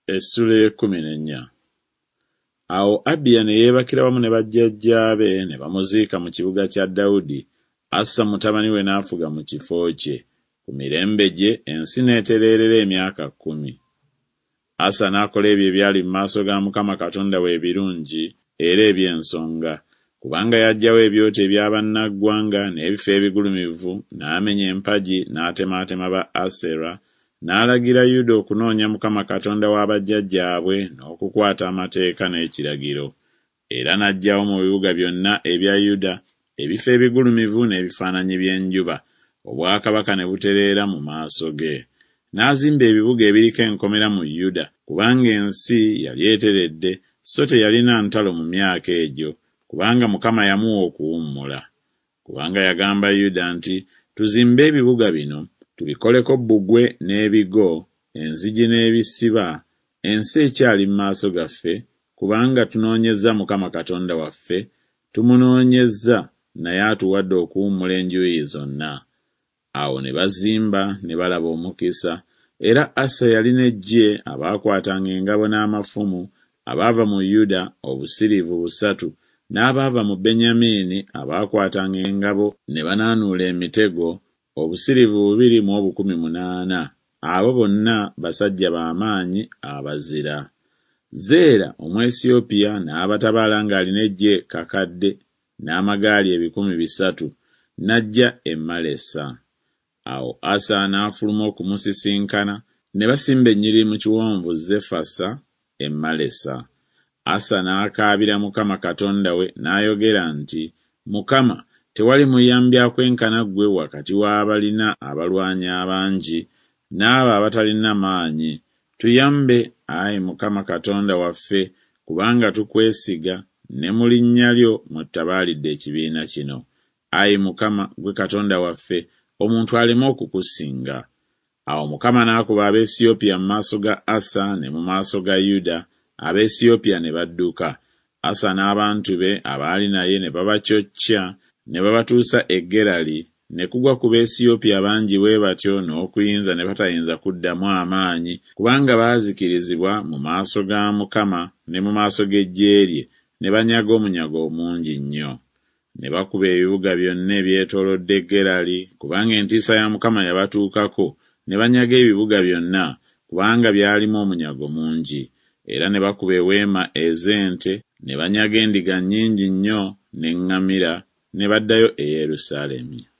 Essula 14. Awo Abiya ne yeebakira wamu ne bajjajjaabe ne bamuziika mu kibuga kya Dawudi. Asa mutabani we n'afuga mu kifo kye. Ku mirembe gye ensi n'etereerera emyaka 10. Asa n'akola ebyo ebyali mu maaso ga Mukama Katonda we ebirungi era eby'ensonga, kubanga yaggyawo ebyoto eby'abannaggwanga n'ebifo ebigulumivu, n'amenya empagi n'atemaatema ba Asera, n'alagira Yuda okunoonya Mukama Katonda wa bajjajjaabwe n'okukwata amateeka n'ekiragiro. Era n'aggyawo mu bibuga byonna ebya Yuda ebifo ebigulumivu n'ebifaananyi by'enjuba, obwakabaka ne butereera mu maaso ge. N'azimba ebibuga ebiriko enkomera mu Yuda, kubanga ensi yali eteredde, so teyalina ntalo mu myaka egyo, kubanga Mukama yamuwa okuwummula. Kubanga yagamba Yuda nti, tuzimbe ebibuga bino, tubikoleko bbugwe n'ebigo, enzigi n'ebisiba, ensi ekyali mu maaso gaffe, kubanga tunoonyezza Mukama Katonda waffe, tumunoonyezza, naye atuwadde okuwummula enjuuyi zonna. Awo ne bazimba ne balaba omukisa, era Asa yalina eggye abaakwatanga engabo n'amafumu, abaava mu Yuda obusiriivu 3, n'abaava mu Benyamini abaakwatanga engabo ne banaanuula emitego obusiriivu 218. Abo bonna basajja b'amaanyi abazira. Zeera Omwesiyopya n'abatabaala ng'alina eggye kakadde n'amagaali 300, n'ajja e Malesa. Awo Asa n'afuluma okumusisinkana, ne basimba ennyiriri mu kiwonvu Zefasa e Malesa. Asa n'akaabira Mukama Katonda we n'ayogera nti, Mukama, tewali muyambi akwenkana ggwe wakati w'abalina abalwanyi abangi n'abo abatalina maanyi. Tuyambe, Ayi Mukama Katonda waffe, kubanga tukwesiga, ne mu linnya lyo mwetabaalidde ekibiina kino. Ayi Mukama, gwe Katonda waffe, omuntu aleme okukusinga. Awo Mukama n'akuba Abaesiyopya mu maaso ga Asa ne mu maaso ga Yuda, Abaesiyopya ne badduka. Asa n'abantu be abaali naye ne babacocca, ne babatuusa e Gerali, ne kugwa ku Baesiyopya bangi bwe batyo n'okuyinza ne batayinza kuddamu amaanyi, kubanga baazikirizibwa mu maaso ga Mukama ne mu maaso g'eggye lye, ne banyaga omunyago omungi nnyo. Ne bakuba ebibuga byonna ebyetoolodde Gerali, kubanga entiisa ya Mukama yabatuukako, ne banyaga ebibuga byonna, kubanga byalimu omunyago mungi. Era ne bakuba eweema ez'ente, ne banyaga endiga nnyingi nnyo n'eŋŋamira, ne baddayo e Yerusaalemi.